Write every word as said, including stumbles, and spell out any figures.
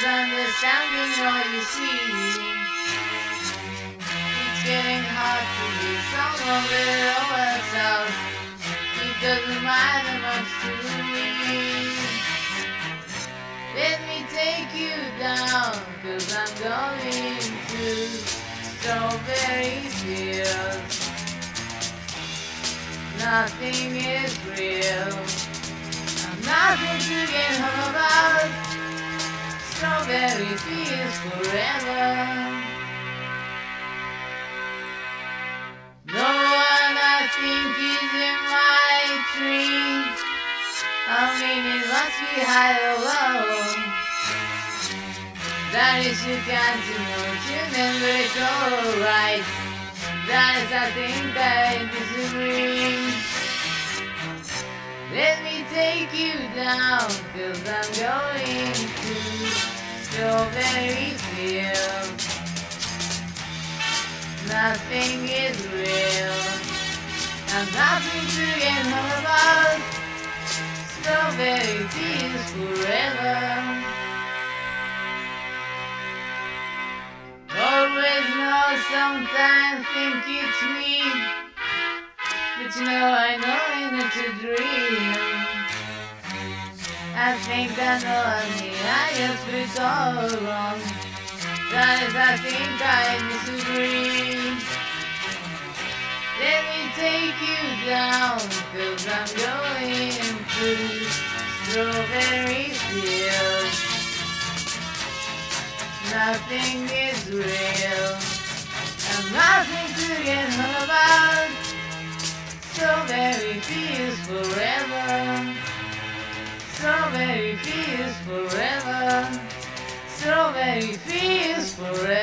is understanding all you see. It's getting hard to be someone that always out. It doesn't matter much to me. Let me take you down, cause I'm going to strawberry fields. Nothing is real, I'm nothing to get home about. Strawberry fields forever. No one I think is in my tree. I mean it must be high or low. That is you can't know, remember it's alright. That is I think I disagree. Let me take you down, cause I'm going to strawberry fields. Nothing is real, I'm nothing to get home about. Strawberry fields forever. Always know, sometimes think it's me, but you know I know it's a dream. I think I know I'm here, I just feel it's all wrong. That is I think I disagree. Let me take you down, cause I'm going to strawberry fields. Nothing is real, and nothing to get home about. Strawberry fields forever. Strawberry fields forever. Strawberry fields forever.